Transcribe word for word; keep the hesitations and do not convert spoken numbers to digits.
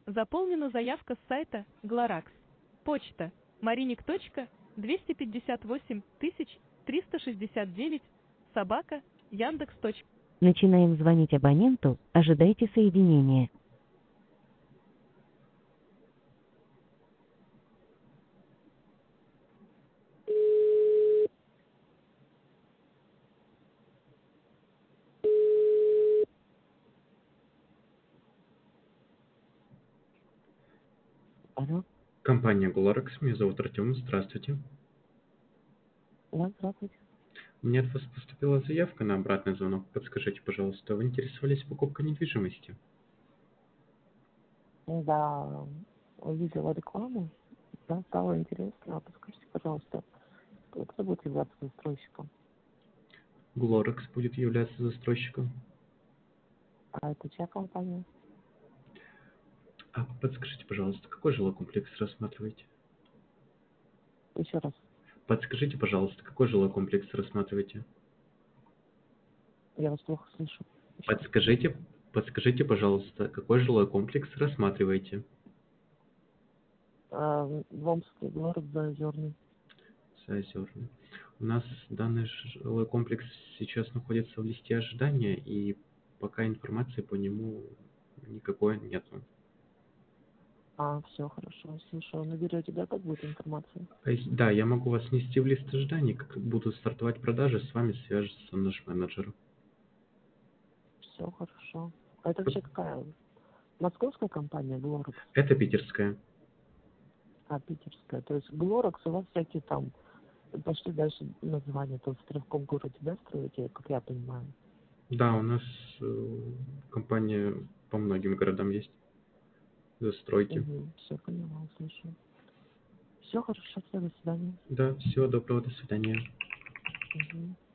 Заполнена заявка с сайта Glorax. Почта marinik. двести пятьдесят восемь тысяч триста шестьдесят девять собака яндекс. Начинаем звонить абоненту, ожидайте соединения. Алло, Компания Glorax, меня зовут Артем, здравствуйте. да, здравствуйте. У меня от вас поступила заявка на обратный звонок. Подскажите, пожалуйста, вы интересовались покупкой недвижимости? Да, увидела рекламу, да, стало интересно. Подскажите, пожалуйста, кто будет являться застройщиком? Glorax будет являться застройщиком. А это чья компания? А подскажите, пожалуйста, какой жилой комплекс рассматриваете? Еще раз, Подскажите, пожалуйста, какой жилой комплекс рассматриваете? я вас плохо слышу. Еще раз. Подскажите, подскажите, пожалуйста, какой жилой комплекс рассматриваете? А, в Омске, город Заозерный. Заозерный. У нас данный жилой комплекс сейчас находится в листе ожидания, и пока информации по нему никакой нету. А, все, хорошо, слушаю. Наберете, да, как будет информация? А если- Да, я могу вас внести в лист ожиданий, как будут стартовать продажи, с вами свяжется наш менеджер. Все, хорошо. А это вообще какая? Московская компания Glorax? Это питерская. А, питерская. То есть Glorax у вас всякие там, пошли дальше названия, то в Стрелковом городе, да, строите, как я понимаю? Да, у нас э, компания по многим городам есть. Застройки. Угу, все поняла, слышу. Все хорошо, все, до свидания. Да, всего доброго, до свидания. Угу.